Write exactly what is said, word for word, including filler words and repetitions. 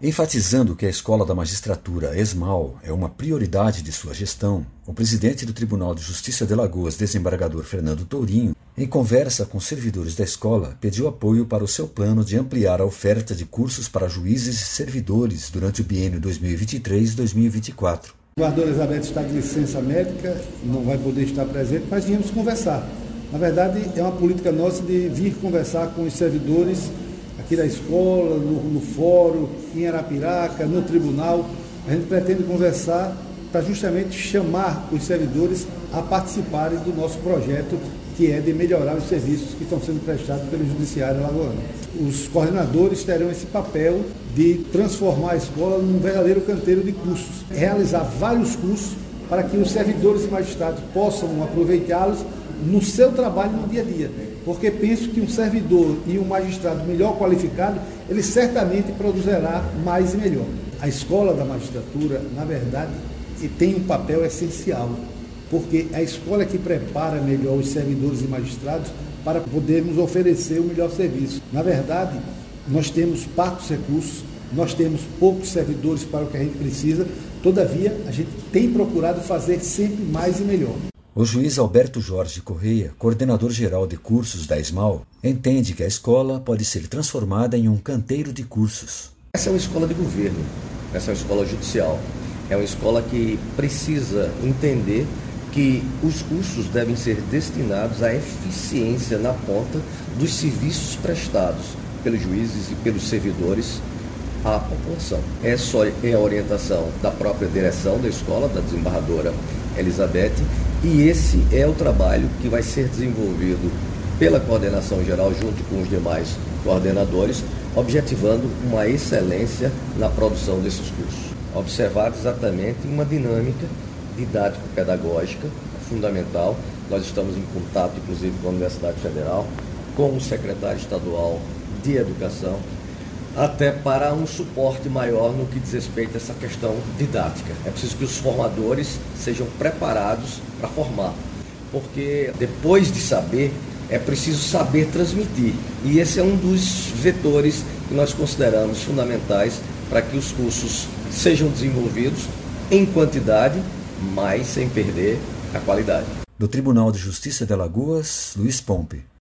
Enfatizando que a Escola da Magistratura ESMAL é uma prioridade de sua gestão, o presidente do Tribunal de Justiça de Alagoas, desembargador Fernando Tourinho, em conversa com servidores da escola, pediu apoio para o seu plano de ampliar a oferta de cursos para juízes e servidores durante o biênio dois mil e vinte e três a dois mil e vinte e quatro. A governadora Elizabeth está de licença médica, não vai poder estar presente, mas viemos conversar. Na verdade, é uma política nossa de vir conversar com os servidores aqui da escola, no, no fórum, em Arapiraca, no tribunal. A gente pretende conversar para justamente chamar os servidores a participarem do nosso projeto, que é de melhorar os serviços que estão sendo prestados pelo Judiciário alagoano. Os coordenadores terão esse papel de transformar a escola num verdadeiro canteiro de cursos, realizar vários cursos para que os servidores e magistrados possam aproveitá-los no seu trabalho no dia a dia, porque penso que um servidor e um magistrado melhor qualificado, ele certamente produzirá mais e melhor. A escola da magistratura, na verdade, tem um papel essencial, porque a escola é que prepara melhor os servidores e magistrados para podermos oferecer o melhor serviço. Na verdade, nós temos parcos recursos, nós temos poucos servidores para o que a gente precisa, todavia, a gente tem procurado fazer sempre mais e melhor. O juiz Alberto Jorge Correia, coordenador-geral de cursos da ESMAL, entende que a escola pode ser transformada em um canteiro de cursos. Essa é uma escola de governo, essa é uma escola judicial, é uma escola que precisa entender que os cursos devem ser destinados à eficiência na ponta dos serviços prestados pelos juízes e pelos servidores à população. Essa é a orientação da própria direção da escola, da desembargadora Elizabeth, e esse é o trabalho que vai ser desenvolvido pela coordenação geral junto com os demais coordenadores, objetivando uma excelência na produção desses cursos. Observado exatamente uma dinâmica didático-pedagógica fundamental. Nós estamos em contato, inclusive, com a Universidade Federal, com o secretário estadual de Educação, até para um suporte maior no que diz respeito a essa questão didática. É preciso que os formadores sejam preparados para formar, porque depois de saber, é preciso saber transmitir. E esse é um dos vetores que nós consideramos fundamentais para que os cursos sejam desenvolvidos em quantidade, mas sem perder a qualidade. Do Tribunal de Justiça de Alagoas, Luiz Pompe.